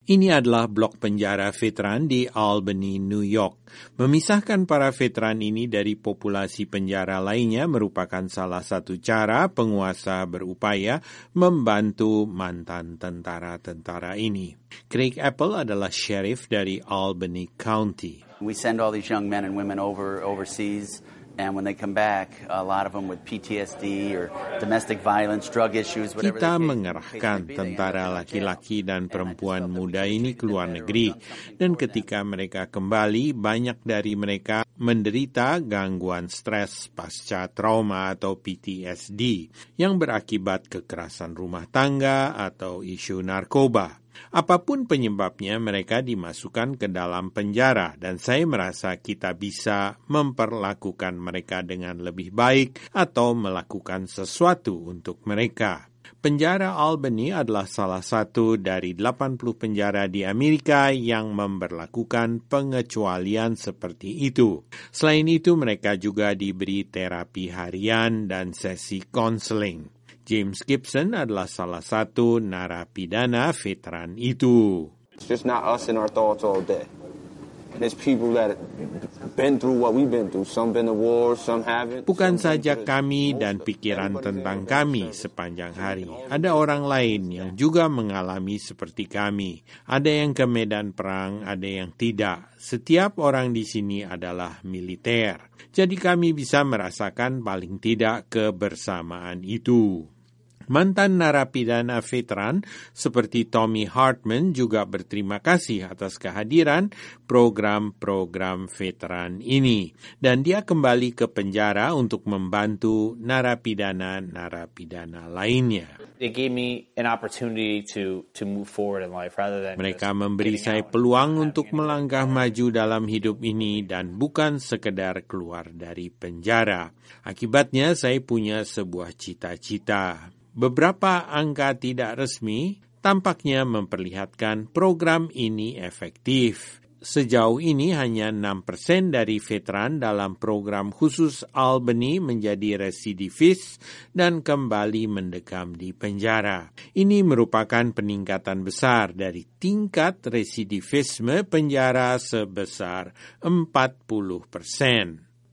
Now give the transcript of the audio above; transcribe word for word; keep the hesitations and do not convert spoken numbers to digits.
Ini adalah blok penjara veteran di Albany, New York. Memisahkan para veteran ini dari populasi penjara lainnya merupakan salah satu cara penguasa berupaya membantu mantan tentara-tentara ini. Craig Apple adalah sheriff dari Albany County. We send all these young men and women over overseas. And when they come back, a lot of them with P T S D or domestic violence, drug issues, whatever. Kita mengerahkan tentara laki-laki dan perempuan muda ini ke luar negeri. Dan ketika mereka kembali, banyak dari mereka menderita gangguan stres pasca trauma atau P T S D yang berakibat kekerasan rumah tangga atau isu narkoba. Apapun penyebabnya, mereka dimasukkan ke dalam penjara dan saya merasa kita bisa memperlakukan mereka dengan lebih baik atau melakukan sesuatu untuk mereka. Penjara Albany adalah salah satu dari delapan puluh penjara di Amerika yang memberlakukan pengecualian seperti itu. Selain itu, mereka juga diberi terapi harian dan sesi konseling. James Gibson adalah salah satu narapidana veteran itu. It's just not us in our thoughts all day. There's people that have been through what we've been through. Some been to war, some haven't. Bukan saja kami dan pikiran tentang kami sepanjang hari. Ada orang lain yang juga mengalami seperti kami. Ada yang ke medan perang, ada yang tidak. Setiap orang di sini adalah militer. Jadi kami bisa merasakan paling tidak kebersamaan itu. Mantan narapidana veteran seperti Tommy Hartman juga berterima kasih atas kehadiran program-program veteran ini. Dan dia kembali ke penjara untuk membantu narapidana-narapidana lainnya. It gave me an opportunity to to move forward in life rather than Mereka memberi saya peluang untuk melangkah maju dalam hidup ini dan bukan sekedar keluar dari penjara. Akibatnya saya punya sebuah cita-cita. Beberapa angka tidak resmi tampaknya memperlihatkan program ini efektif. Sejauh ini hanya enam persen dari veteran dalam program khusus Albany menjadi residivis dan kembali mendekam di penjara. Ini merupakan peningkatan besar dari tingkat residivisme penjara sebesar empat puluh persen.